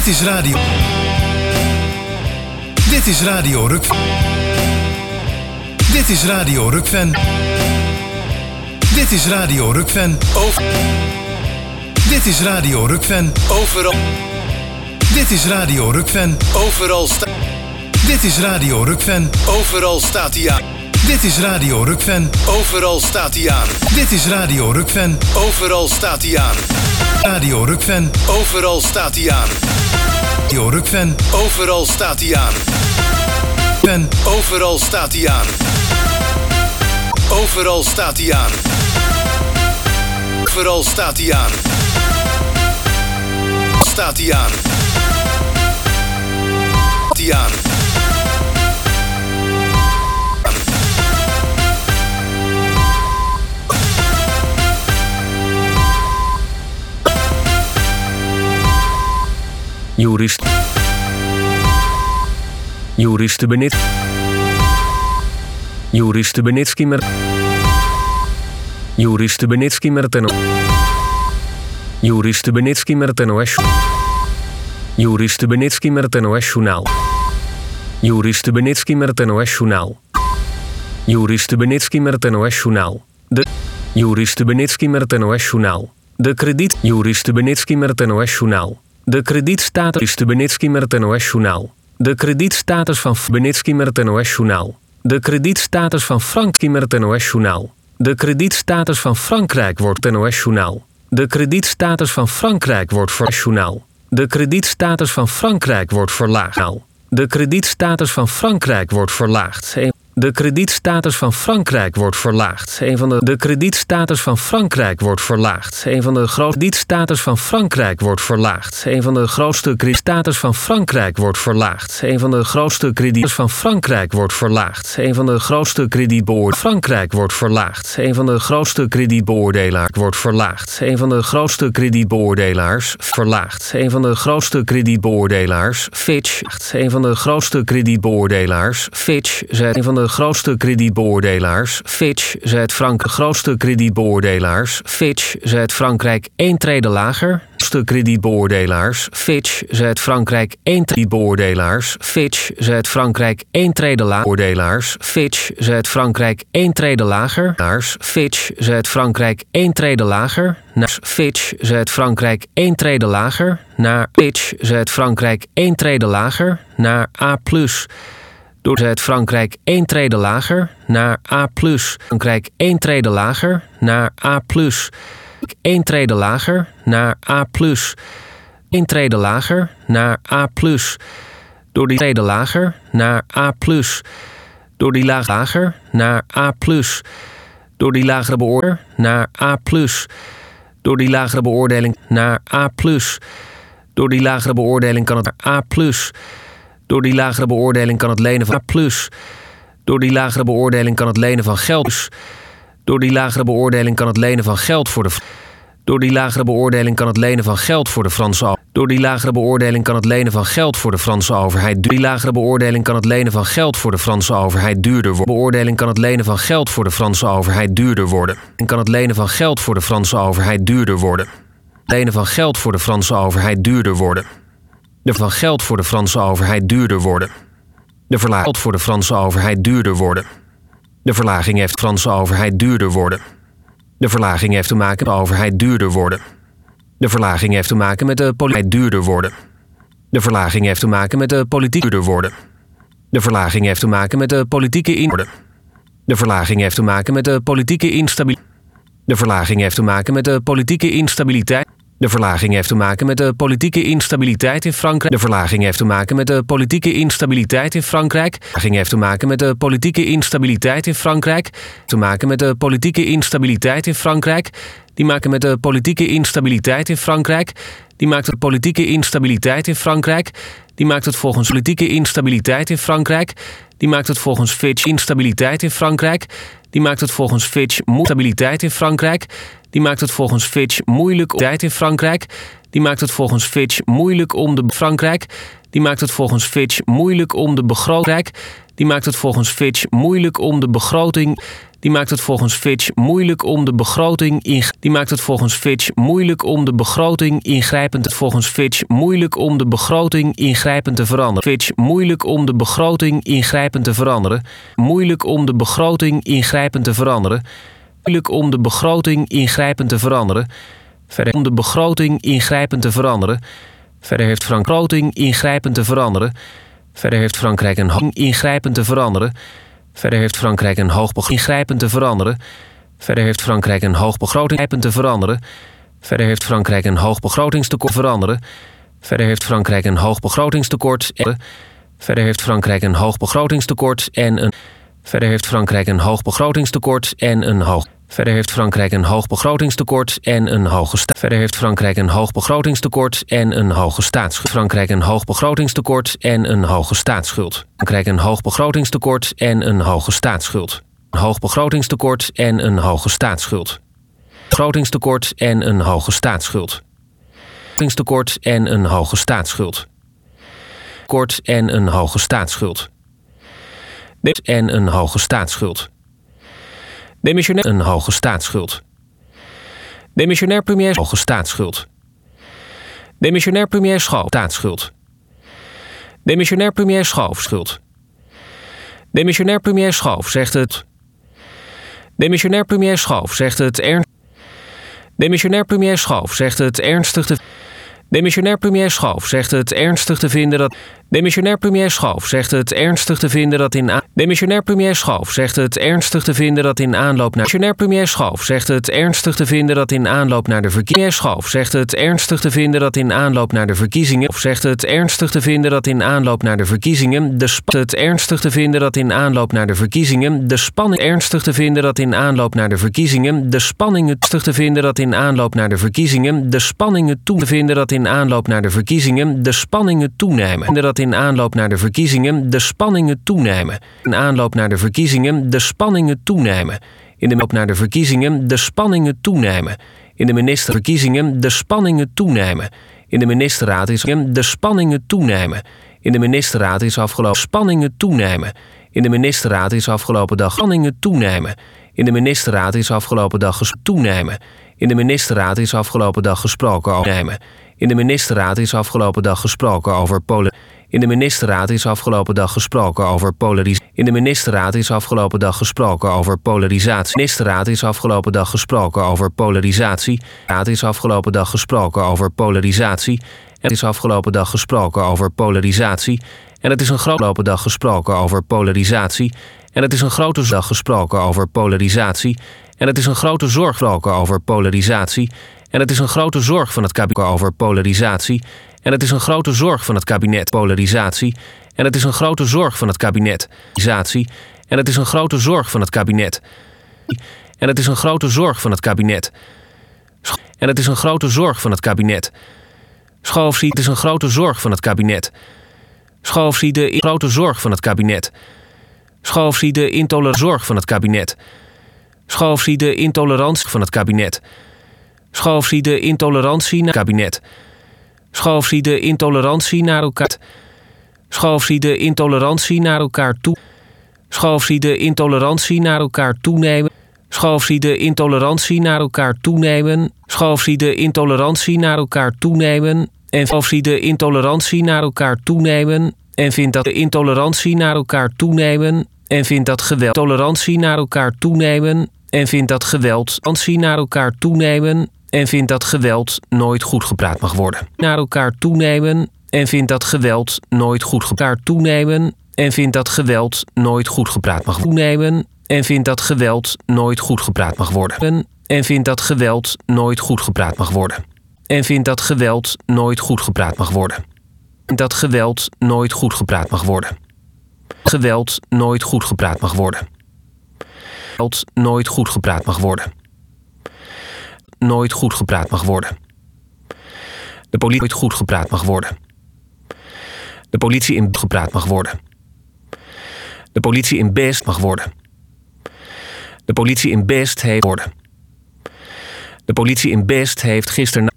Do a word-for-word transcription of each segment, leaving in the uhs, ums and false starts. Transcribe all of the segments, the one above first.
Dit is radio. Dit is Radio Rukven. Dit is Radio Rukven. Dit is Radio Rukven. Over. Dit is Radio Rukven. Overal. Dit is Radio Rukven. Overal staat. Dit is Radio Rukven. Overal staat hij aan. Dit is Radio Rukven. Overal staat hij aan. Dit is Radio Rukven. Overal staat hij aan. Radio Rukven. Overal staat hij aan. Radio Rukven. Overal staat hij aan. Overal staat hij aan. Overal staat hij aan. Overal staat hij aan. Staat hij aan. Staat hij aan. Jurist. Jurist Benit. Jurist Benitski mer. Jurist Benitski merteno. Jurist Benitski merteno es. Jurist Benitski merteno es journaal. Jurist Benitski merteno es journaal. Jurist Benitski merteno es journaal. De Jurist Benitski merteno es journaal. De krediet Jurist Benitski merteno es journaal. De kredietstatus Jurist Benitski merteno es journaal. De kredietstatus van Benitski merteno es journaal. De kredietstatus van Frankrijk merteno es journaal. De kredietstatus van Frankrijk wordt N O S-journaal. De kredietstatus van Frankrijk wordt verjournaal. De kredietstatus van Frankrijk wordt verlaagd. De kredietstatus van Frankrijk wordt verlaagd. De kredietstatus van Frankrijk wordt verlaagd. Een van de de kredietstatus van Frankrijk wordt verlaagd. Een van de grootste kredietstatus van Frankrijk wordt verlaagd. Een van de grootste kredietstatus van Frankrijk wordt verlaagd. Een van de grootste kredietstatus van Frankrijk wordt verlaagd. Een van de grootste kredietbeoordelaars Frankrijk wordt verlaagd. Een van de grootste kredietbeoordelaars wordt verlaagd. Een van de grootste kredietbeoordelaars verlaagd. Een van de grootste kredietbeoordelaars Fitch. Een van de grootste kredietbeoordelaars Fitch zei een van de De grootste kredietbeoordelaars Fitch zet Frank de grootste kredietbeoordelaars Fitch zet Frankrijk één trede lager. De kredietbeoordelaars Fitch zet Frankrijk één kredietbeoordelaars Fitch zet Frankrijk één trede lager. Beoordelaars Fitch zet Frankrijk één trede lager. Fitch zet Frankrijk één trede lager. Naar Fitch zet Frankrijk één trede lager. Naar Fitch zet Frankrijk één trede lager. Naar A plus. Door zet Frankrijk één trede lager naar A plus. Frankrijk één trede lager naar A plus. één trede lager naar A plus. één trede lager naar A plus. Door die trede lager naar A plus. Door die laag lager naar A plus. Door die lagere beoordeling naar A plus. Door die lagere beoordeling naar A plus. Door die lagere beoordeling kan het A plus. Door die lagere beoordeling kan het lenen van A plus. Door die lagere beoordeling kan het lenen van geld. Door die lagere beoordeling kan het lenen van geld voor de. Door die lagere beoordeling kan het lenen van geld voor de Franse. Door die lagere beoordeling kan het lenen van geld voor de Franse overheid. Door die lagere beoordeling kan het lenen van geld voor de Franse overheid duurder worden. Beoordeling kan het lenen van geld voor de Franse overheid duurder worden. En kan het lenen van geld voor de Franse overheid duurder worden. Lenen van geld voor de Franse overheid duurder worden. De van geld voor de Franse overheid duurder worden. De verlaging voor de Franse overheid duurder worden. De verlaging heeft de Franse overheid duurder worden. De verlaging heeft te maken met de overheid duurder worden. De verlaging heeft te maken met de politiek duurder worden. De verlaging heeft te maken met de politiek duurder worden. De verlaging heeft te maken met de politieke in worden. De verlaging heeft te maken met de politieke instabiliteit. De verlaging heeft te maken met de politieke instabiliteit. De verlaging heeft te maken met de politieke instabiliteit in Frankrijk. De verlaging heeft te maken met de politieke instabiliteit in Frankrijk. De verlaging heeft te maken met de politieke instabiliteit in Frankrijk. Te maken met de politieke instabiliteit in Frankrijk. Die maken met de politieke instabiliteit in Frankrijk. Die maakt de politieke instabiliteit in Frankrijk. Die maakt het volgens politieke instabiliteit in Frankrijk. Die maakt het volgens Fitch instabiliteit in Frankrijk. Die maakt het volgens Fitch stabiliteit in Frankrijk. Die maakt het volgens Fitch moeilijk om tijd in Frankrijk. Die maakt het volgens Fitch moeilijk om de Frankrijk. Die maakt het volgens Fitch moeilijk om de begroting. Die maakt het volgens Fitch moeilijk om de begroting. Die maakt het volgens Fitch moeilijk om de begroting in, die maakt het volgens Fitch moeilijk om de begroting ingrijpend volgens Fitch moeilijk om de begroting ingrijpend te veranderen. Fitch moeilijk om de begroting ingrijpend te veranderen. Moeilijk om de begroting ingrijpend te veranderen. Moeilijk om de begroting ingrijpend te veranderen. Verder om de begroting ingrijpend te veranderen. Verder heeft Frankrijk begroting ingrijpend te veranderen. Verder heeft Frankrijk een hoog ingrijpend te veranderen. Verder heeft Frankrijk een hoog ingrijpend te veranderen. Verder heeft Frankrijk een hoog begroting te veranderen. Verder heeft Frankrijk een hoog begrotingstekort veranderen. Verder heeft Frankrijk een hoog begrotingstekort. Verder heeft Frankrijk een hoog begrotingstekort en een. Verder heeft Frankrijk een hoog begrotingstekort en een hoog. Verder heeft Frankrijk een hoog begrotingstekort en een hoge sta- Verder heeft Frankrijk een hoog begrotingstekort en een hoge staatsschuld. Frankrijk een hoog begrotingstekort en een hoge staatsschuld. Frankrijk een hoog begrotingstekort en een hoge staatsschuld. Een hoog begrotingstekort en een hoge staatsschuld. Begrotingstekort en een hoge staatsschuld. Begrotingstekort en een hoge staatsschuld. Kort en een hoge staatsschuld. En een hoge staatsschuld. Demissionair een hoge staatsschuld. Demissionair premier hoge staatsschuld. Demissionair premier Schoof staatsschuld. Demissionair premier Schoof schuld. Demissionair premier Schoof zegt het. Demissionair premier Schoof zegt het ernst. Demissionair premier Schoof zegt het ernstig te. Demissionair premier Schoof zegt het ernstig te vinden dat. Demissionair premier Schoof zegt het ernstig te vinden dat in. A- Demissionair premier Schoof zegt het ernstig te vinden dat in aanloop naar. Demissionair premier Schoof zegt het ernstig te vinden dat in aanloop naar de verkiezingen. Schoof zegt het ernstig te vinden dat in aanloop naar de verkiezingen. Of zegt het ernstig te vinden dat in aanloop naar de verkiezingen. De sp- het ernstig te vinden dat in aanloop naar de verkiezingen. De spanning ernstig te vinden dat in aanloop naar de verkiezingen. De spanning ernstig te vinden dat in aanloop naar de verkiezingen. De spanningen toe te vinden dat in aanloop naar de verkiezingen. De spanningen toenemen. Dat in aanloop naar de verkiezingen de spanningen toenemen. In aanloop naar de verkiezingen de spanningen toenemen. In de aanloop naar de verkiezingen de spanningen toenemen. In de ministerverkiezingen de spanningen toenemen. In de ministerraad is de spanningen toenemen. In de ministerraad is afgelopen spanningen toenemen. In de ministerraad is afgelopen dag spanningen toenemen. In de ministerraad is afgelopen dag ges- toenemen. In de ministerraad is afgelopen dag gesproken over nemen. In de ministerraad is afgelopen dag gesproken over Polen. In de ministerraad is afgelopen dag gesproken over polarisatie. In de ministerraad is afgelopen dag gesproken over polarisatie. De ministerraad is afgelopen dag gesproken over polarisatie. De raad is afgelopen dag gesproken over polarisatie. Het is afgelopen dag gesproken over polarisatie. En het is een grote dag gesproken over polarisatie. En het is een grote dag gesproken over polarisatie. En het is een grote zorg gesproken over polarisatie. En het is een grote zorg van het kabinet over polarisatie. En het is een grote zorg van het kabinet polarisatie. En het is een grote zorg van het kabinet polarisatie. En het is een grote zorg van het kabinet. En het is een grote zorg van het kabinet. En het is een grote zorg van het kabinet. Schoof ziet, het is een grote zorg van het kabinet. Schoof ziet de grote zorg van het kabinet. Schoof ziet de intolerante zorg van het kabinet. Schoof ziet de intolerantie van het kabinet. Schoof ziet de intolerantie naar het kabinet. Schoof ziet de intolerantie naar elkaar. Schoof ziet de intolerantie naar elkaar toe. Schoof ziet de intolerantie naar elkaar toenemen. Schoof ziet de intolerantie naar elkaar toenemen. Schoof ziet de intolerantie naar elkaar toenemen. En schoof ziet de intolerantie naar elkaar toenemen. En vindt dat de intolerantie naar elkaar toenemen. En vindt dat geweld tolerantie naar elkaar toenemen. En vindt dat geweld tolerantie naar elkaar toenemen. En vindt dat geweld nooit goed gepraat mag worden. Naar elkaar toenemen. En vindt dat geweld nooit goed gepraat toenemen. En vindt dat geweld nooit goed gepraat mag toenemen. En vindt dat geweld nooit goed gepraat mag worden. En vindt dat geweld nooit goed gepraat mag worden. En vindt dat geweld nooit goed gepraat mag worden. En dat geweld nooit goed gepraat mag worden. Geweld nooit goed gepraat mag worden. Geweld nooit goed gepraat mag worden. Nooit goed gepraat mag worden. De politie nooit goed gepraat mag worden. De politie in gepraat mag worden. De politie in best mag worden. De politie in best heeft worden. De politie in best heeft gisteren.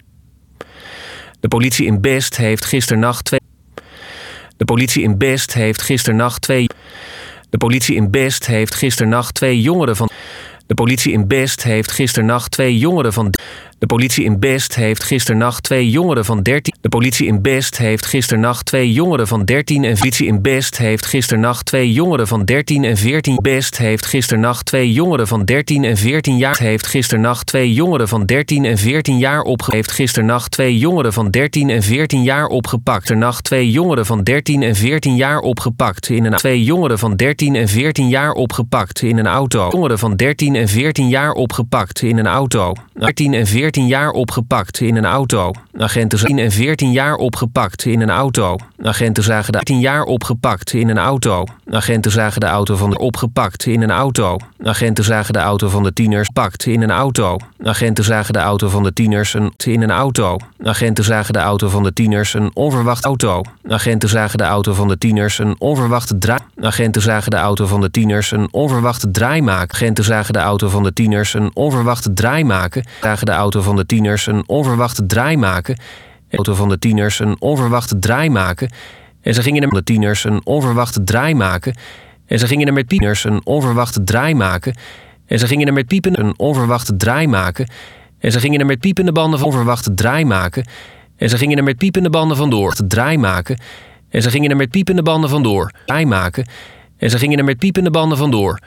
De politie in best heeft gisternacht twee. De politie in best heeft gisternacht twee. De politie in best heeft gisternacht twee jongeren van. De politie in Best heeft gisternacht twee jongeren van... De politie in Best heeft gisternacht twee jongeren van dertien... De politie in Best heeft gisternacht twee jongeren van dertien en... De politie in Best heeft gisternacht twee jongeren van dertien en veertien... Best heeft gisternacht twee jongeren van dertien en veertien jaar... Heeft gisternacht twee jongeren van dertien en veertien jaar opge... Heeft gisternacht twee jongeren van dertien en veertien jaar opgepakt. Gisternacht twee jongeren van dertien en veertien jaar opgepakt in een... Twee jongeren van dertien en veertien jaar opgepakt in een auto. Jongeren van dertien en veertien jaar opgepakt in een auto. dertien en veertien jaar opgepakt in een auto. Agenten zagen en veertien jaar opgepakt in een auto. Agenten zagen de tien jaar opgepakt in een auto. Agenten zagen de auto van de opgepakt in een auto. Agenten zagen de auto van de tieners pakt in een auto. Agenten zagen de auto van de tieners een in een auto. Agenten zagen de auto van de tieners een onverwacht auto. Agenten zagen de auto van de tieners een onverwachte draai. Agenten zagen de auto van de tieners een onverwachte draai maken. Agenten zagen de auto van de tieners een onverwachte draai maken. Zagen de auto van de tieners een onverwachte draai maken. De auto van de tieners een onverwachte draai maken. En ze gingen er met de tieners een onverwachte draai maken. En ze gingen er met piepers een onverwachte draai maken. En ze gingen er met piepen een onverwachte draai maken. En ze gingen er met piepende banden van onverwachte draai maken. En ze gingen er met piepende banden vandoor te draai maken. En ze gingen er met piepende banden vandoor draai maken. En ze gingen er met piepende banden vandoor.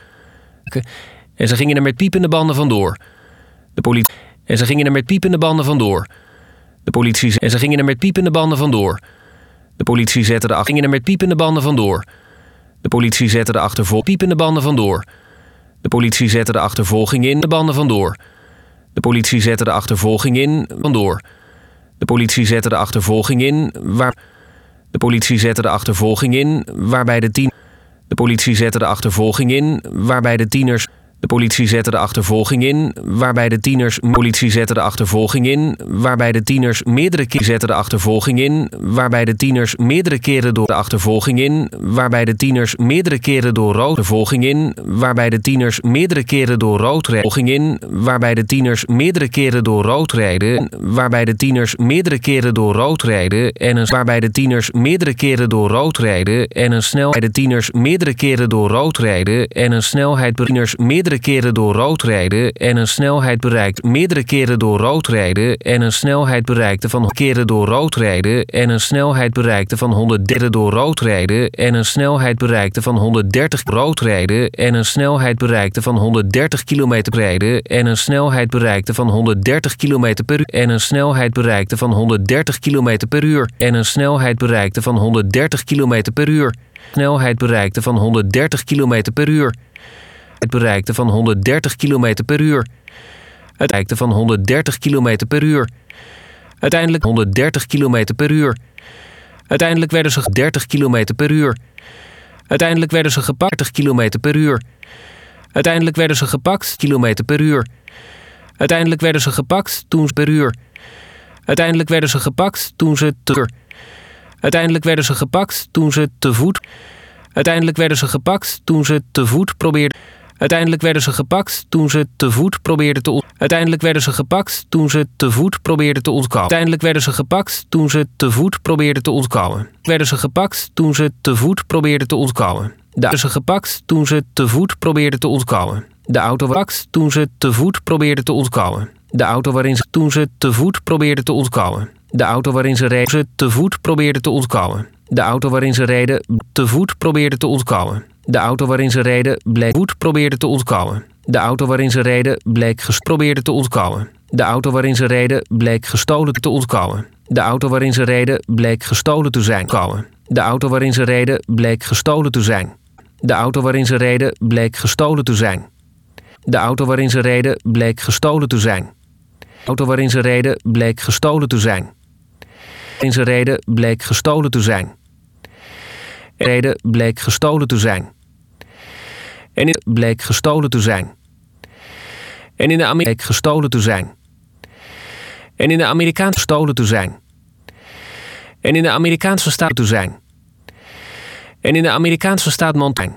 En ze gingen er met piepende banden vandoor. De politie. En ze gingen er met piepende banden vandoor. De politie. En ze gingen er met piepende banden vandoor. De politie zette de gingen er met piepende banden vandoor. De politie zette de achtervolging piepende banden vandoor. De politie zette de achtervolging in de banden vandoor. De politie zette de achtervolging in vandoor. De politie zette de achtervolging in waar de politie zette de achtervolging in waarbij de tien de politie zette de achtervolging in waarbij de tieners de politie zette de achtervolging in waarbij de tieners politie zette de achtervolging in waarbij de tieners meerdere keren zette de achtervolging in waarbij de tieners meerdere keren door de achtervolging in waarbij de tieners meerdere keren door rood achtervolging in waarbij de tieners meerdere keren door rood rijden in waarbij de tieners meerdere keren door rood rijden waarbij de tieners meerdere keren door rood rijden en een waarbij de tieners meerdere keren door rood rijden en een snelheid de tieners meerdere keren door rood rijden en een snelheid tieners meerdere keren door rood rijden en een snelheid bereikt meerdere keren door rood rijden en een snelheid bereikte van keren door rood rijden en een snelheid bereikte van honderddertig door rood rijden en een snelheid bereikte van honderddertig rood rijden en een snelheid bereikte van honderddertig kilometer rijden en een snelheid bereikte van honderddertig kilometer per uur en een snelheid bereikte van honderddertig kilometer per uur en een snelheid bereikte van honderddertig kilometer per uur snelheid bereikte van honderddertig kilometer per uur Het bereikte van honderddertig kilometer per uur. Het bereikte van honderddertig kilometer per uur. Uiteindelijk honderddertig kilometer per uur. Uiteindelijk werden ze dertig kilometer per uur. Uiteindelijk werden ze gepakt dertig kilometer per uur. Uiteindelijk werden ze gepakt kilometer per uur. Uiteindelijk werden ze gepakt toen ze per uur. Uiteindelijk werden ze gepakt toen ze te Uiteindelijk werden ze gepakt toen ze te voet. Uiteindelijk werden ze gepakt toen ze te voet probeerden. Uiteindelijk werden ze gepakt toen ze te voet probeerden te ontkomen. Uiteindelijk werden ze gepakt toen ze te voet probeerden te ontkomen. Uiteindelijk werden ze gepakt toen ze te voet probeerden te ontkomen. Werden ze gepakt toen ze te voet probeerden te ontkomen. De werden ze gepakt toen ze te voet probeerden te ontkomen. De auto was gepakt toen ze te voet probeerden te ontkomen. De auto waarin ze toen ze te voet probeerden te ontkomen. De auto waarin ze reden ze te voet probeerden te ontkomen. De auto waarin ze reden te voet probeerde te ontkomen. De auto waarin ze reden bleek voet probeerde te ontkomen. De auto waarin ze reden bleek ges probeerde te ontkomen. De auto waarin ze reden bleek gestolen te ontkomen. De auto waarin ze reden bleek gestolen te zijn. De auto waarin ze reden bleek gestolen te zijn. De auto waarin ze reden bleek gestolen te zijn. De auto waarin ze reden bleek gestolen te zijn. De auto waarin ze reden bleek gestolen te zijn. Waarin ze reden bleek gestolen te zijn. Reden bleek gestolen te zijn. En in bleek gestolen te zijn. En in de Amerika bleek gestolen te zijn. En in de Amerikaanse gestolen te zijn. En in de Amerikaanse staat te zijn. En in de Amerikaanse staat Montana.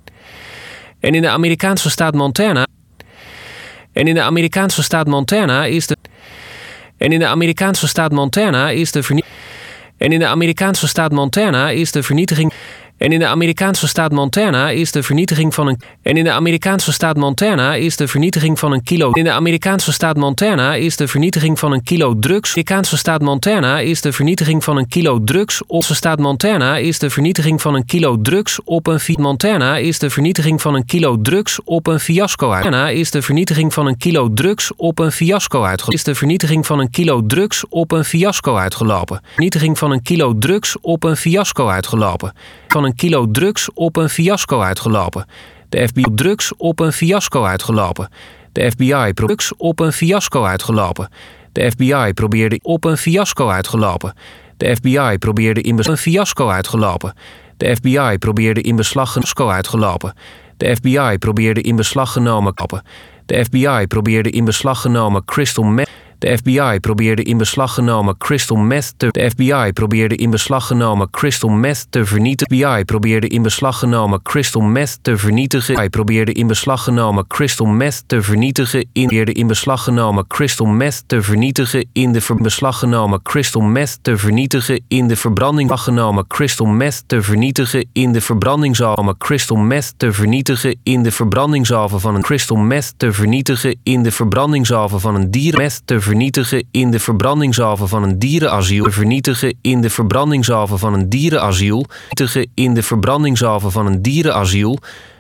En in de Amerikaanse staat Montana. En in de Amerikaanse staat Montana is de. En in de Amerikaanse staat Montana is de vernietiging. En in de Amerikaanse staat Montana is de vernietiging. En in de Amerikaanse staat Montana is de vernietiging van een En in de Amerikaanse staat Montana is de vernietiging van een kilo In de Amerikaanse staat Montana is de vernietiging van een kilo drugs. De Amerikaanse staat Montana is de vernietiging van een kilo drugs op de staat Montana is de vernietiging van een kilo drugs op een fi Montana is de vernietiging van een kilo drugs op een fiasco uit. Montana is de vernietiging van een kilo drugs op een fiasco uitgelopen. Is de vernietiging van een kilo drugs op een fiasco uitgelopen. Vernietiging van een kilo drugs op een fiasco uitgelopen. Van een kilo drugs op een fiasco uitgelopen. De F B I drugs op een fiasco uitgelopen. De F B I drugs op een fiasco uitgelopen. De F B I probeerde op een fiasco uitgelopen. De F B I probeerde in beslag een fiasco uitgelopen. De F B I probeerde in beslag een uitgelopen. De F B I probeerde in beslag genomen kappen. De F B I probeerde in beslag genomen crystal meth. De F B I probeerde in beslag genomen crystal meth te De F B I probeerde in beslag genomen crystal meth te vernietigen. De F B I probeerde in beslag genomen crystal meth te vernietigen. Hij probeerde in beslag genomen crystal meth te vernietigen. In probeerde in beslag genomen crystal meth te vernietigen in de beslag genomen crystal meth te vernietigen in de verbranding genomen crystal meth te vernietigen in de verbrandingsalve crystal meth te vernietigen in de verbrandingsalve van een crystal meth te vernietigen in de verbrandingsalve van een dier meth te vernietigen in de verbrandingsalve van een dierenasiel. Vernietigen in de verbrandingsalve van een dierenasiel. Vernietigen in de verbrandingsalve van een dierenasiel.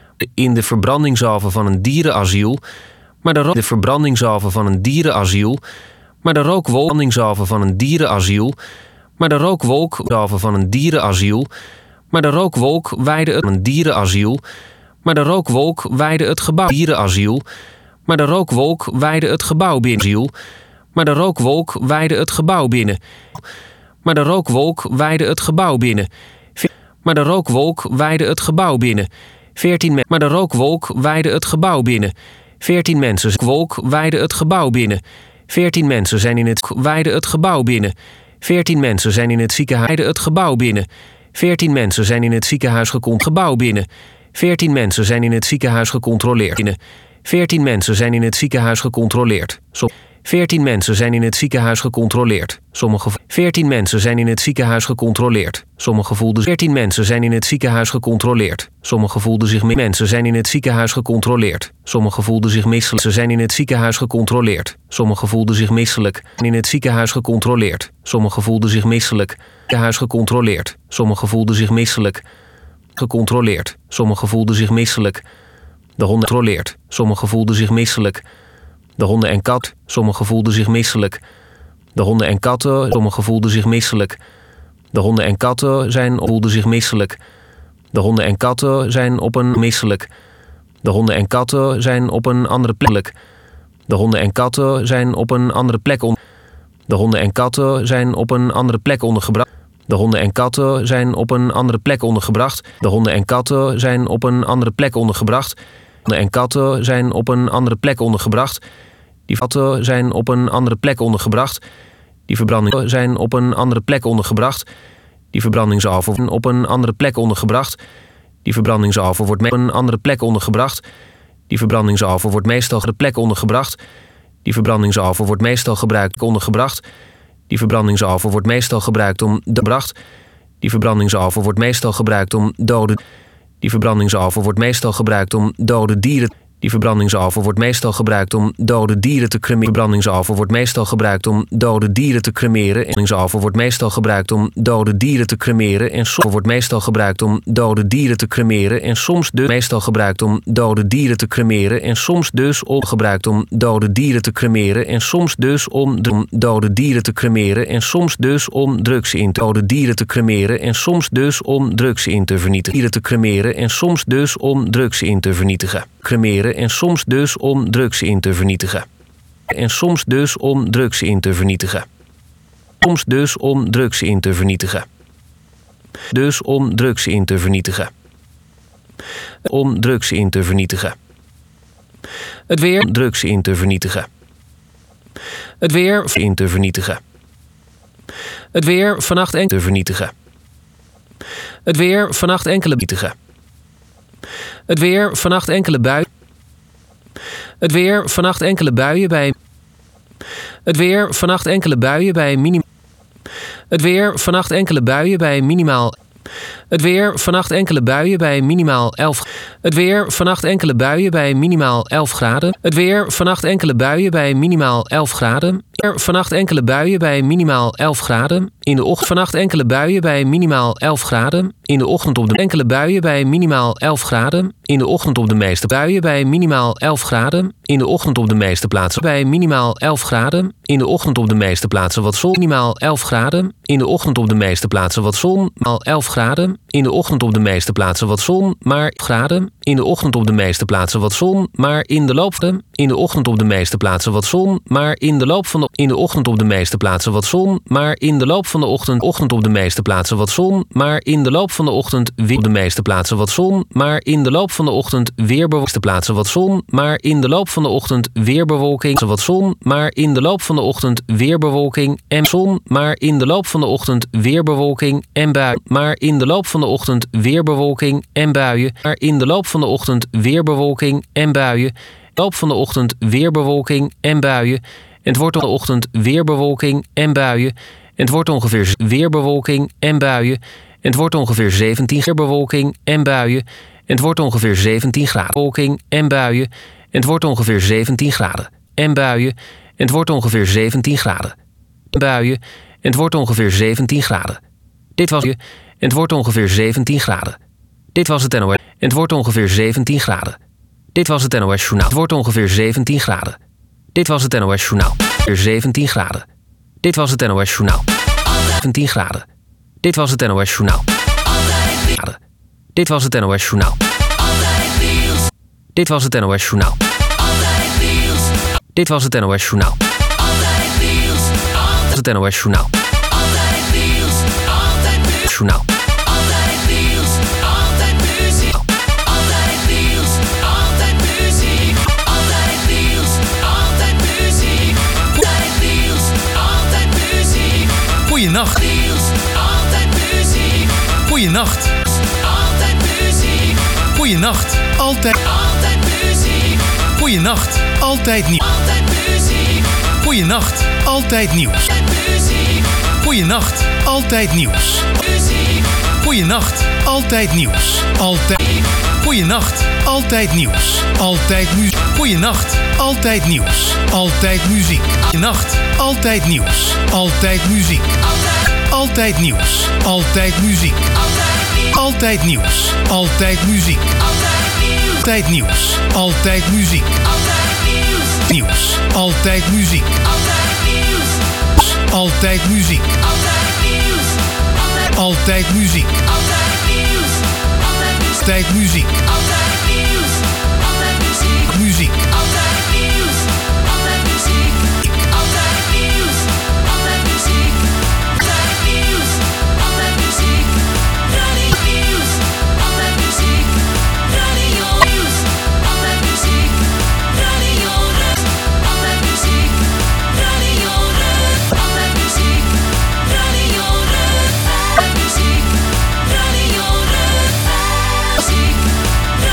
In de verbrandingsalve van een dierenasiel. Maar de, de verbrandingsalve van een dierenasiel. Maar de rookwolk van een dierenasiel. Maar de rookwolk van een dierenasiel. Maar de rookwolk wijde het een dierenasiel. Maar de rookwolk wijde het gebouw dierenasiel. Maar de rookwolk wijde het gebouw binnen. Maar de rookwolk wijde het gebouw binnen. Maar de rookwolk wijde het gebouw binnen. Maar de rookwolk wijde het gebouw binnen. Veertien mensen. Maar de rookwolk wijde het gebouw binnen. Veertien mensen. Wolk wijde het gebouw binnen. Veertien mensen zijn in het wijde het gebouw binnen. Veertien mensen zijn in het ziekenhuis wijde het gebouw binnen. Veertien mensen zijn in het ziekenhuis gecontroleerd. Gebouw binnen. Veertien mensen zijn in het ziekenhuis gecontroleerd. Binnen. Veertien mensen zijn in het ziekenhuis gecontroleerd. Veertien mensen zijn in het ziekenhuis gecontroleerd. Sommige veertien mensen zijn in het ziekenhuis gecontroleerd. Sommige voelden veertien mensen zijn in het ziekenhuis gecontroleerd. Sommige voelden zich mensen zijn in het ziekenhuis gecontroleerd. Sommige voelden zich misselijk. Ze zijn in het ziekenhuis gecontroleerd. Sommige voelden zich misselijk. In het ziekenhuis gecontroleerd. Sommige voelden zich misselijk. Ziekenhuis gecontroleerd. Sommige voelden zich misselijk. Gecontroleerd. Sommige voelden zich misselijk. De honden controleert. Sommigen voelden zich misselijk. De honden en kat. Sommigen voelden zich misselijk. De honden en katten. Sommigen voelden zich misselijk. De honden en katten zijn voelden zich misselijk. De honden en katten zijn op een misselijk. De honden en katten zijn op een andere plek. De honden en katten zijn op een andere plek on. De honden en katten zijn op een andere plek ondergebracht. De honden en katten zijn op een andere plek ondergebracht. De honden en katten zijn op een andere plek ondergebracht. Honden en katten zijn op een andere plek ondergebracht. Die katten zijn op een andere plek ondergebracht. Die verbrandingen zijn op een andere plek ondergebracht. Die verbrandingsalve wordt op een andere plek ondergebracht. Die verbrandingsalve wordt op een andere plek ondergebracht. Die verbrandingsalve wordt meestal op de plek ondergebracht. Die verbrandingsalve wordt meestal gebruikt ondergebracht. Die verbrandingsalve wordt meestal gebruikt om de bracht. Die verbrandingsalve wordt meestal gebruikt om dode. Die verbrandingsalve wordt meestal gebruikt om dode dieren. Die verbrandingsalve wordt meestal gebruikt om dode dieren te cremeren. Verbrandingsalve wordt meestal gebruikt om dode dieren te cremeren. En verbrandingsalve wordt meestal gebruikt om dode dieren te cremeren. En soms wordt meestal gebruikt om dode dieren te cremeren. En soms dus meestal gebruikt om dode dieren te cremeren. En soms dus om gebruikt om dode dieren te cremeren. En soms dus om dode dieren te cremeren. En soms dus om drugs in te dode dieren te cremeren. En soms dus om drugs in te vernietigen. Dieren te cremeren. En soms dus om drugs in te vernietigen. Cremeren. En soms dus om drugs in te vernietigen. En soms dus om drugs in te vernietigen. Soms dus om drugs in te vernietigen. Dus om drugs in te vernietigen. Om drugs in te vernietigen. Het weer drugs in te vernietigen. Het weer in te vernietigen. Het weer vannacht en te vernietigen. Het weer vannacht enkele vernietigen. Het weer vannacht enkele buien. Het weer vannacht enkele buien bij. Het weer vannacht enkele buien bij minimaal. Het weer vannacht enkele buien bij minimaal. Het weer, vannacht enkele buien bij minimaal elf. Het weer, vannacht enkele buien bij minimaal elf graden. Het weer, vannacht enkele buien bij minimaal elf graden. Vannacht enkele buien bij minimaal elf graden. In de ochtend vannacht enkele buien bij minimaal elf graden. In de ochtend op de enkele buien bij minimaal elf graden. In de ochtend op de meeste buien bij minimaal elf graden. In de ochtend op de meeste plaatsen bij minimaal elf graden. In de ochtend op de meeste plaatsen wat zon. Minimaal elf graden. In de ochtend op de meeste plaatsen wat zon. Maal elf graden. In de ochtend op de meeste plaatsen wat zon. Maar graden. In de ochtend op de meeste plaatsen wat zon. Maar in de loop van in de ochtend op de meeste plaatsen wat zon. Maar in de loop van de in de ochtend op de meeste plaatsen wat zon. Maar in de loop van de ochtend ochtend op de meeste plaatsen wat zon. Maar in de loop van de ochtend weer op de meeste plaatsen wat zon. Maar in de loop van de ochtend weer bewolkte plaatsen wat zon. Maar in de loop van de ochtend weer bewolking wat zon. Maar in de loop van de ochtend weer bewolking en zon. Maar in de loop van de ochtend weer bewolking en bui. Maar in de loop van de ochtend weer bewolking en buien. Maar in de loop van de ochtend weer bewolking en buien. Loop van de ochtend weer bewolking en buien. En het wordt de ochtend weer bewolking en buien. En het wordt ongeveer weer bewolking en buien. En het wordt ongeveer zeventien graden bewolking en buien. En het wordt ongeveer zeventien graden bewolking en buien. En het wordt ongeveer zeventien graden en buien. En het wordt ongeveer zeventien graden. Buien. En het wordt ongeveer zeventien graden. Dit was je. En het wordt ongeveer zeventien graden. Dit was het N O S. En het wordt ongeveer zeventien graden. Dit was het N O S Journaal. Het wordt ongeveer zeventien graden. Dit was het N O S Journaal. Weer zeventien graden. Dit was het N O S Journaal. zeventien graden. Dit was het N O S Journaal. Dit was het N O S Journaal. Dit was het N O S Journaal. Dit was het N O S Journaal. Het N O S Journaal. Journaal. Goeienacht. Goeienacht. Goeienacht. Altijd. Goeienacht. Altijd nieuws. Goeienacht. Altijd nieuws. Goeienacht. Altijd nieuws. Goeienacht. Altijd nieuws. Altijd. Goeienacht. Altijd nieuws. Altijd muziek. Goeienacht. Altijd nieuws. Altijd muziek. Goeienacht. Altijd nieuws. Altijd muziek. Altijd nieuws. Altijd muziek. Altijd nieuws. Altijd muziek. Altijd nieuws. Altijd muziek. Nieuws. Altijd muziek. Altijd muziek. Altijd muziek. Altijd muziek. Muziek. Muziek,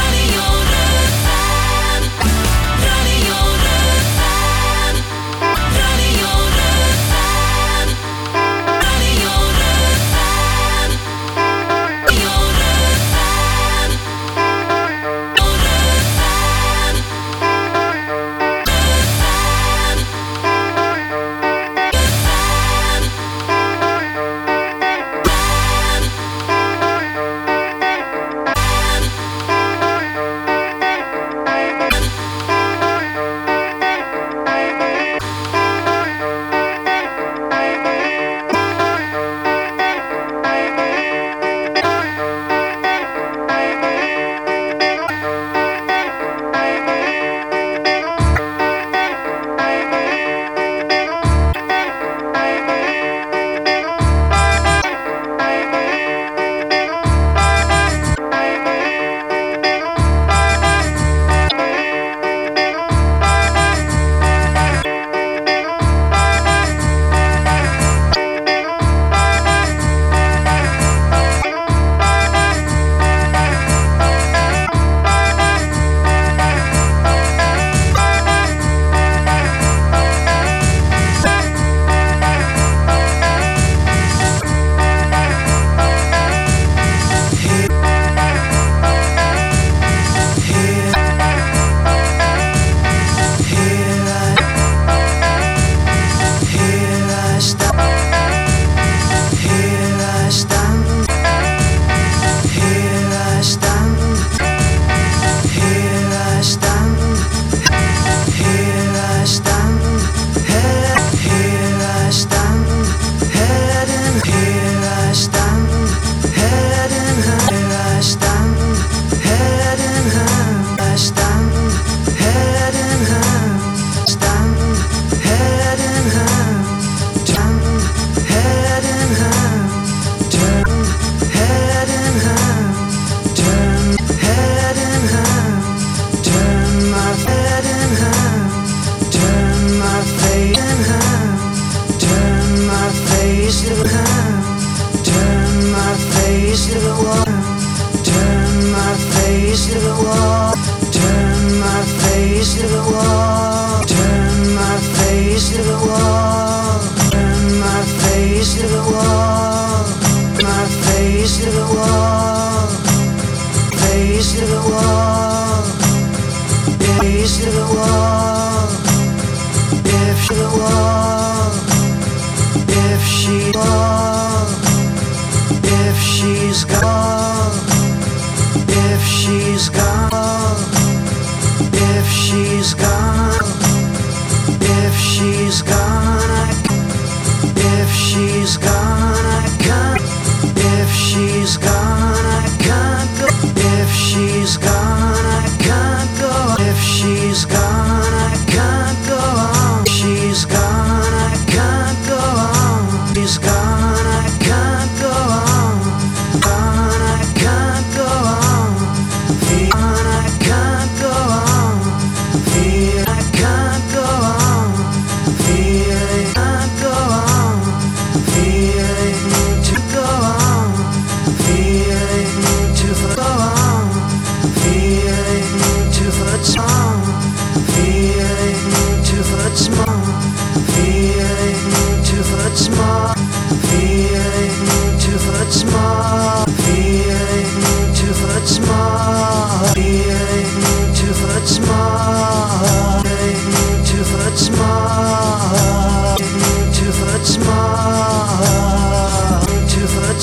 she's to the wall, if she the wall, if she wall, if she's gone, if she's gone, if she's gone, if she's gone, I can't, if she's gone, I can't, if she's gone, I can't go, if she's gone, I can't go, if she's gone, I can't go on, she's gone, I can't go on, she's gone, I can't go on, gone, I can't go on, gone, I can't go on, feel I can't go on, feeling can't go on, feeling to go on, feeling to go on, feeling to foot on, feeling to foot small, feeling to foot small, feeling to foot small, feeling to foot small, feeling to foot small, feeling to foot small, to foot small, to foot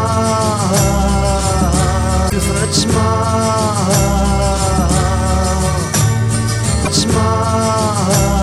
small, to foot small, small.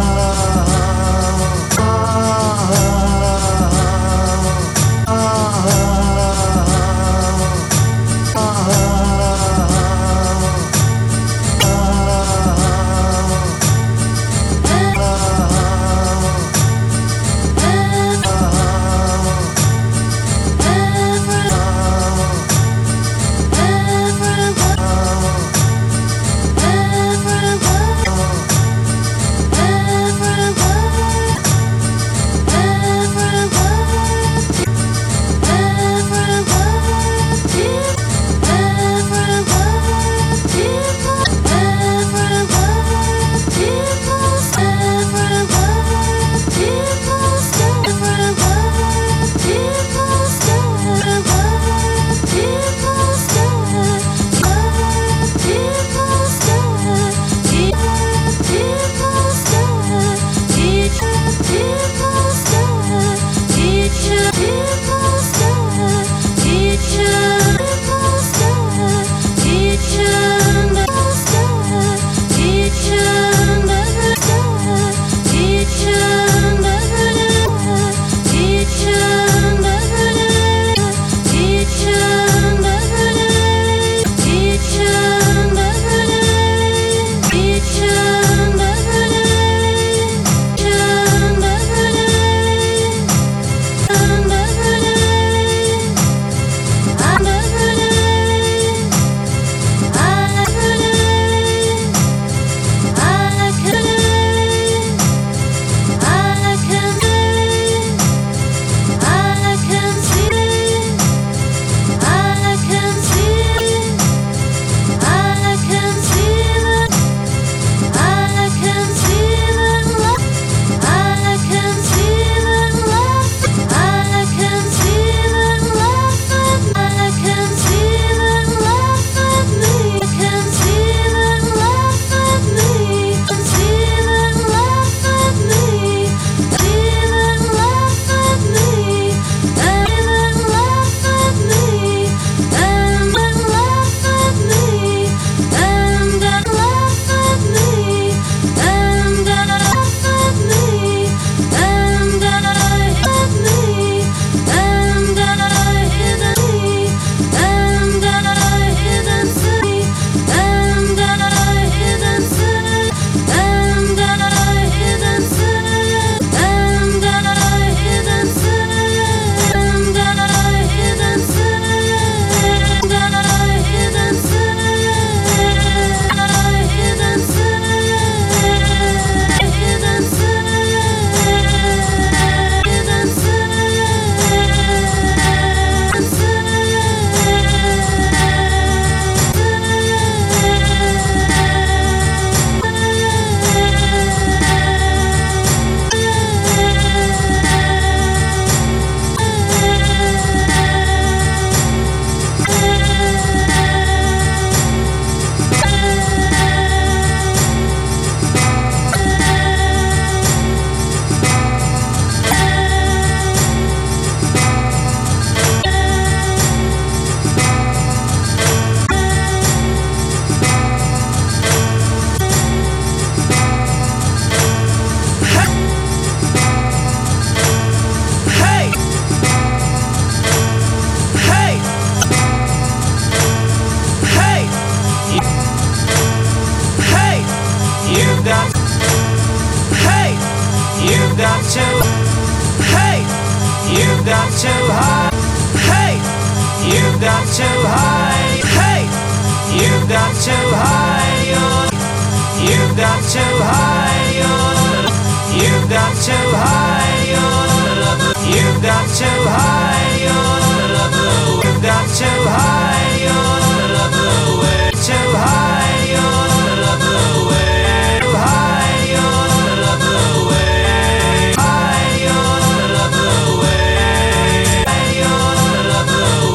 got to hide. Hey, you've got to hide your. You've got to hide your. You've got to hide your love. You've got to hide your love. You've got to hide your love away. To hide your love away. To hide your love away. Hide your love away. Hide your love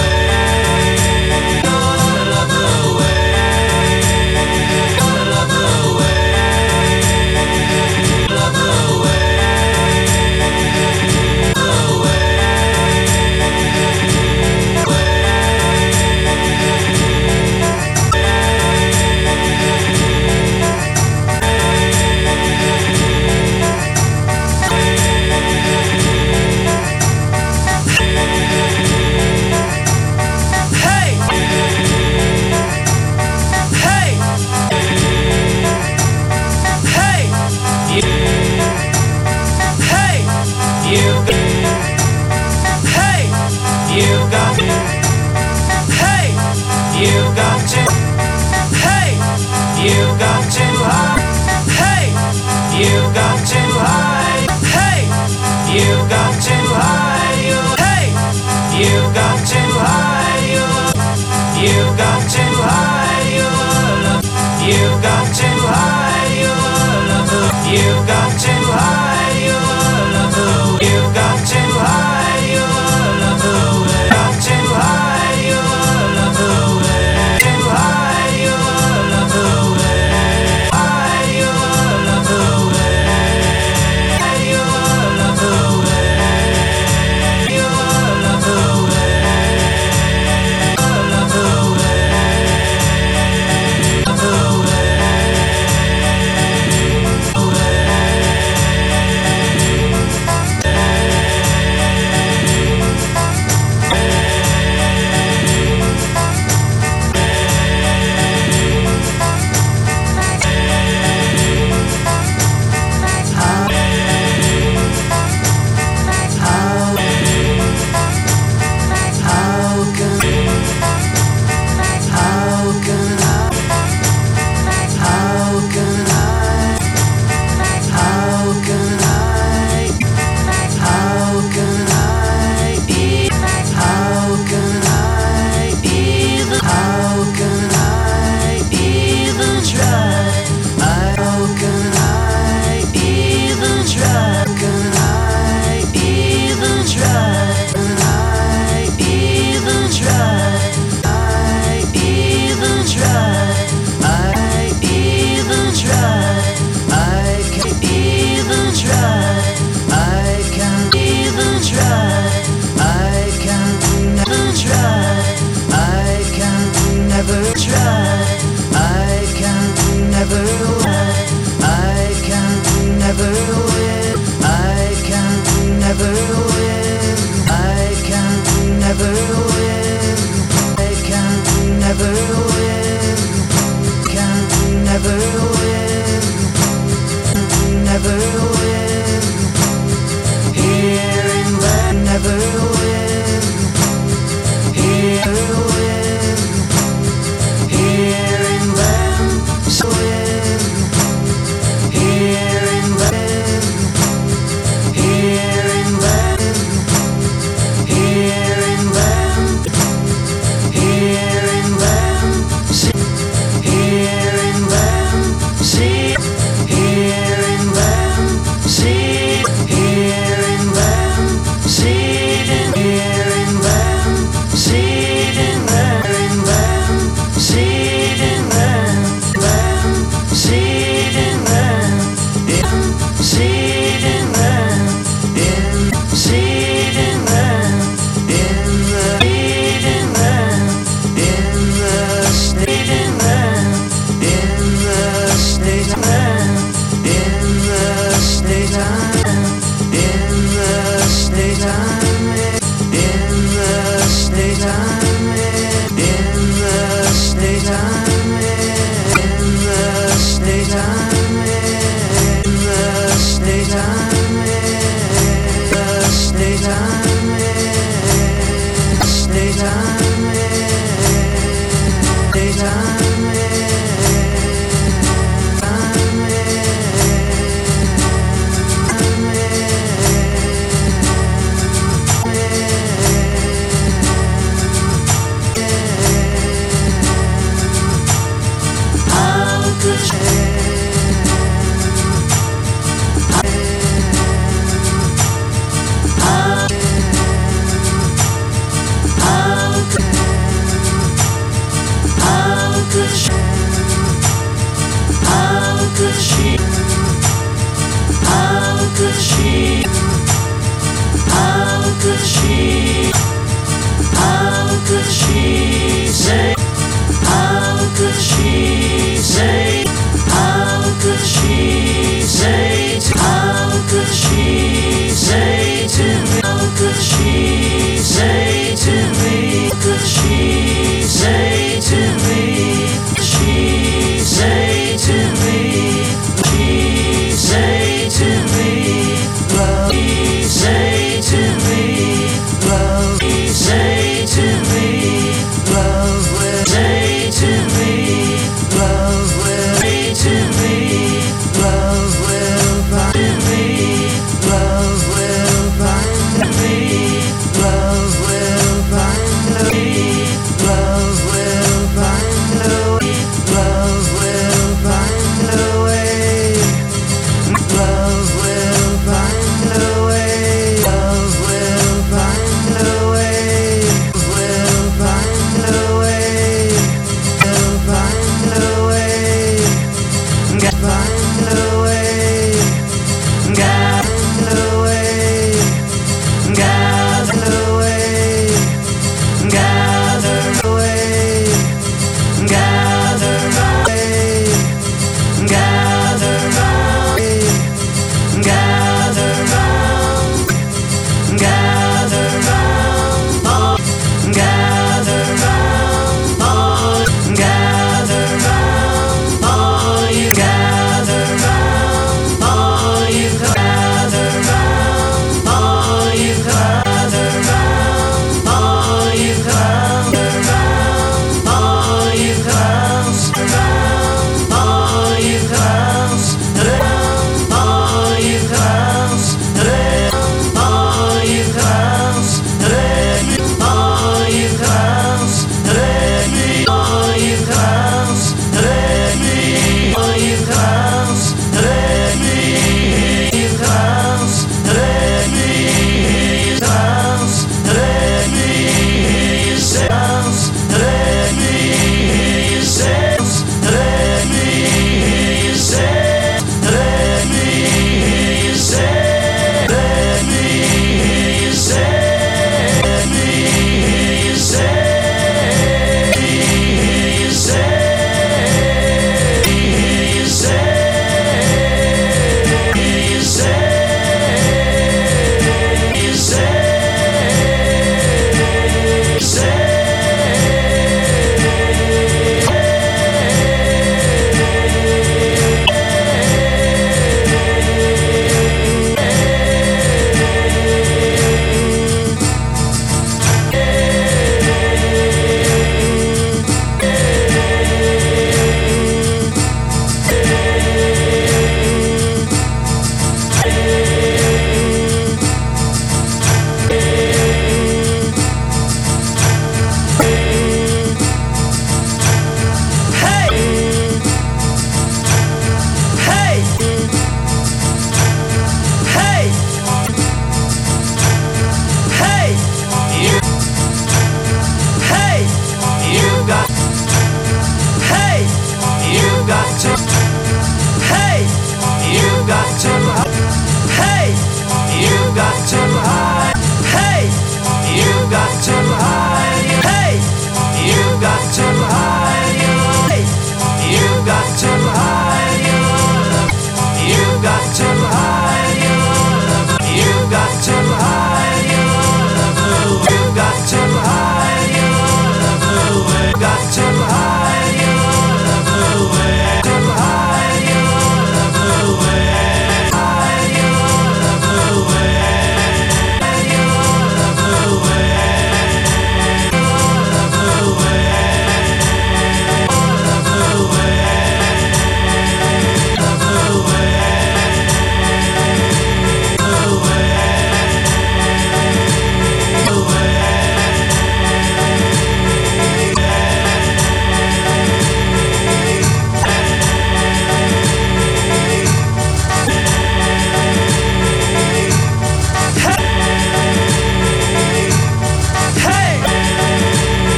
away. Your love away. Your love away. Love away. You've got, hey, you've got to, hey, you've got to hide, hey, you've got to hide, hey, you've got to hide your, hey, you've got to hide your, you've got to hide your love, you've got to hide your love, you've got to hide your love, you've got to hide your love away. Got to hide your love away. To hide your love away. Hide your love away. Hide your love away. Your love away. Your love away. Love Here and then,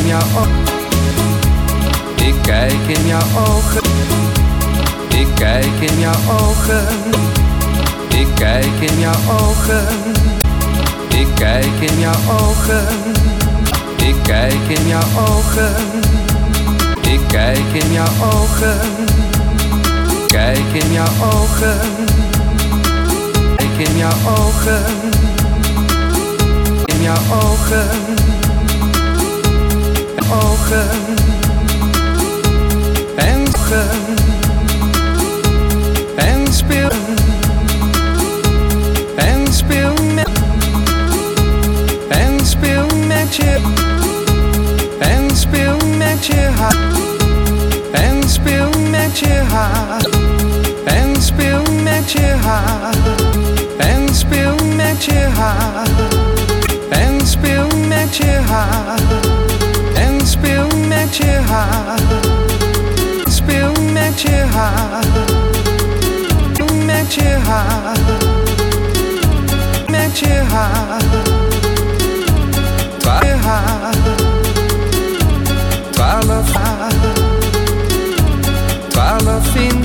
jouw ogen. Ik kijk in jouw ogen. Ik kijk in jouw ogen. Ik kijk in jouw ogen. Ik kijk in jouw ogen. Ik kijk in jouw ogen. Ik kijk in jouw ogen. Kijk in jouw ogen. Kijk in jouw ogen. In jouw ogen. Ogen. En ogen. En speel. En speel met. En speel met je. En speel met je haar. En speel met je haar. En speel met je haar. En speel met je haar. En speel met je haar. En speel met je haar. Speel met je haar. Met je haar. Met je haar. Twaalf haar. Twaalf haar. Twaalf in.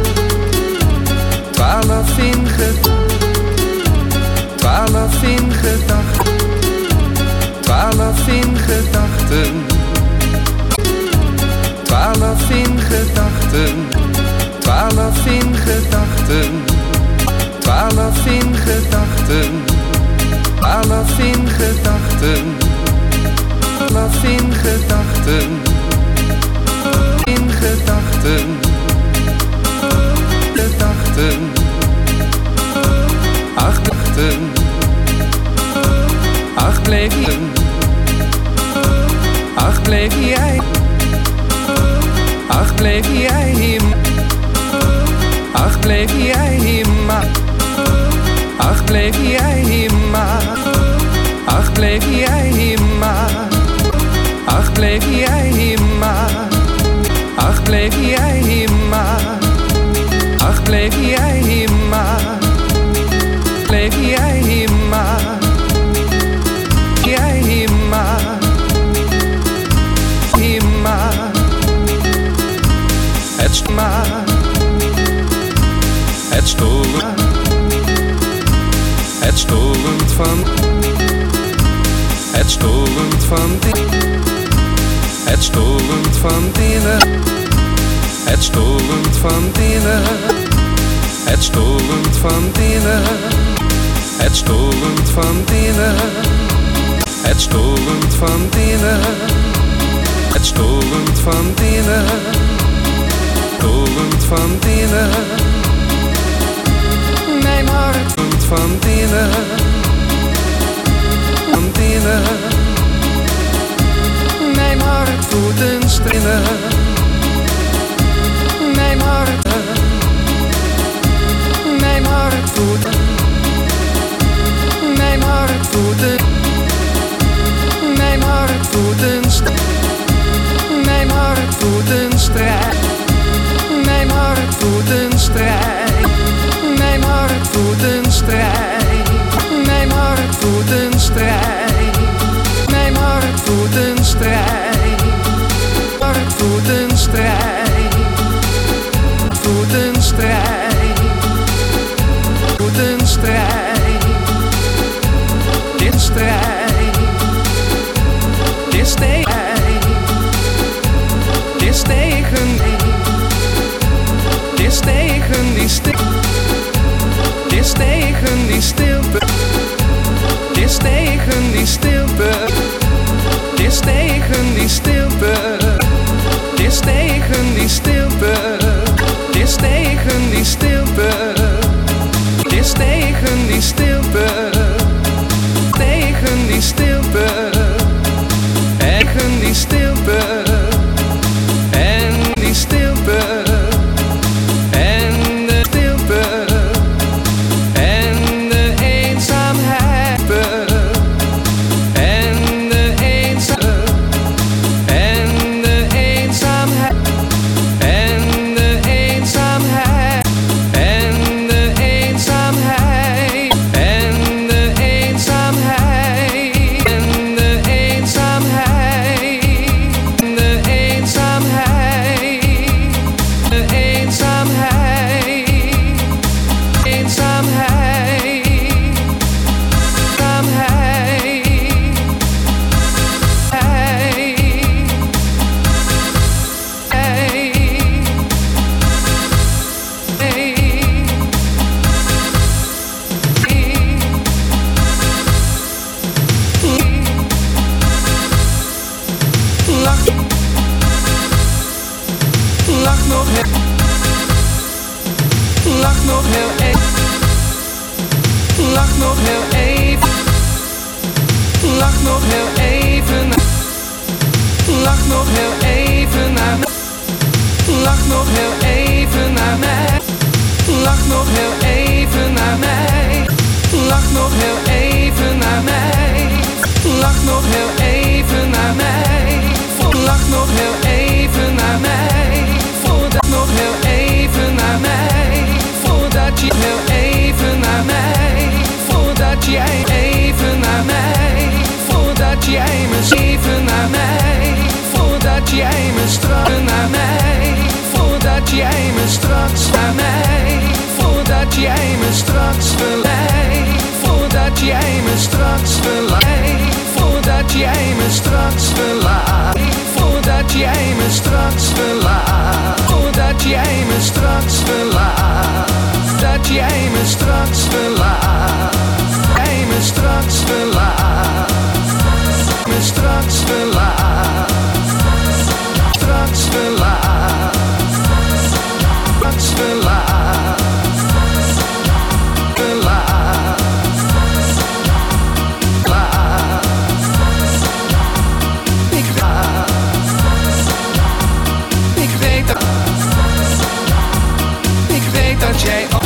Twaalf in gedachten. Twaalf in gedachten. Twaalf in gedachten. Twaalf in gedachten. Twaalf in gedachten. Twaalf in gedachten. Twaalf in gedachten. Twaalf in gedachten. In gedachten. Gedachten. Acht gedachten. Acht leeg Acht leeg jij. Acht leeg jij hem. Acht leeg jij hem. Acht leeg jij hem. Acht leeg jij hem. Acht leeg jij hem. Acht leeg jij hem. Acht leeg jij hem. Leeg jij hem. Jij hem. Hem. Het stma. Het storen. Het storend van. Het storend van binnen. Het storend van binnen. Het storend van binnen. Het storend van binnen. Het storend van binnen. Het storend van binnen. Het storend van binnen. Storend van binnen. Mijn hart van binnen. Van binnen. Mijn hart voelt een strinnen. Mijn hart. Mijn hart voelt. Mijn hart voelt een. Mijn hart voelt een strijd. Mijn hart voelt een strijd. Mijn hart voelt een strijd. Mijn hart voelt een strijd. Mijn hart voelt een strijd. Mijn hart voelt een strijd. Hart voelt een strijd. Voelt een strijd. Voelt een strijd. Dit strijd. Dit strijd. Dit tegen mij. Dit tegen die stilte. Dit tegen die stilte. Dit tegen die stilte. Dit tegen die stilte. Dit Lach nog heel even. Lach nog heel even. Lach nog heel even naar mij. Lach nog heel even naar mij. Lach nog heel even naar mij. Lach nog heel even naar mij. Lach nog heel even naar mij. Lach nog heel even naar mij. Voordat nog heel even naar mij. Voordat je heel even naar mij. Voordat jij even naar mij. Voordat jij me even naar mij. Voordat jij me straks naar mij. Voordat jij me straks naar mij. Voordat jij me straks verleidt. Voordat jij me straks verleidt. Voordat jij me straks verlaat. Voordat jij me straks verlaat. Voordat jij me straks verlaat. Dat jij me straks verlaat. Jij me straks verlaat. Me straks verlaat. Straks verlaat. Straks verlaat. Verlaat. Ik weet dat. Ik weet dat jij ook.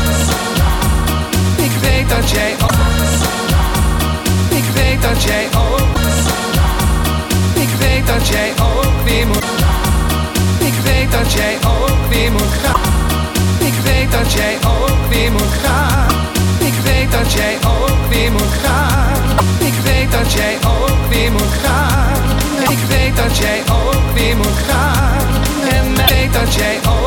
Ik weet dat jij ook. Ik weet dat jij ook. Ik weet dat jij ook weer moet. Ik weet dat jij ook weer moet gaan. Ik weet dat jij ook weer moet gaan. Ik weet dat jij ook weer moet gaan. Ik weet dat jij ook weer moet gaan. Ik weet dat jij ook weer moet gaan. En ik weet dat jij ook